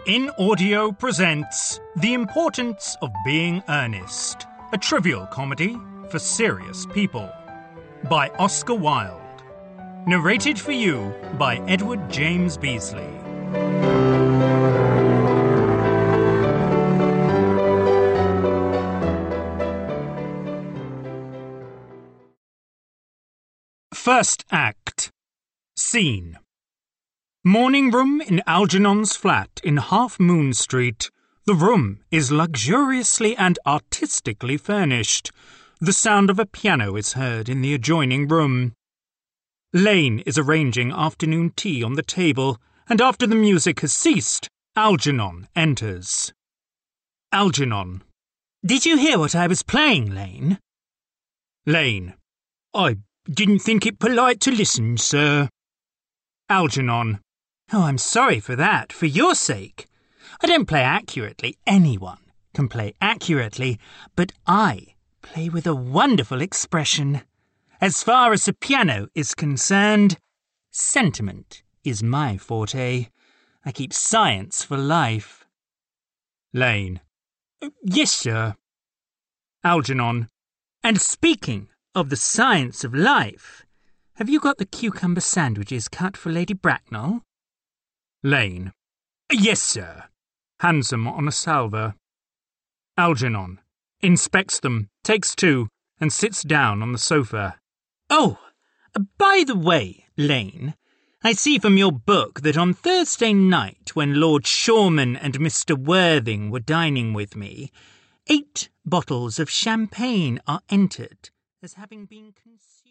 In Audio presents The Importance of Being Earnest, a trivial comedy for serious people, by Oscar Wilde. Narrated for you by Edward James Beasley. First Act. Scene. Morning room in Algernon's flat in Half Moon Street. The room is luxuriously and artistically furnished. The sound of a piano is heard in the adjoining room. Lane is arranging afternoon tea on the table, and after the music has ceased, Algernon enters. Algernon. Did you hear what I was playing, Lane? Lane. I didn't think it polite to listen, sir. Algernon. Oh, I'm sorry for that, for your sake. I don't play accurately. Anyone can play accurately, but I play with a wonderful expression. As far as the piano is concerned, sentiment is my forte. I keep science for life. Lane. Yes, sir. Algernon. And speaking of the science of life, have you got the cucumber sandwiches cut for Lady Bracknell? Lane. Yes, sir. Hands them on a salver. Algernon. Inspects them, takes two, and sits down on the sofa. Oh, by the way, Lane, I see from your book that on Thursday night, when Lord Shorman and Mr. Worthing were dining with me, 8 bottles of champagne are entered as having been consumed.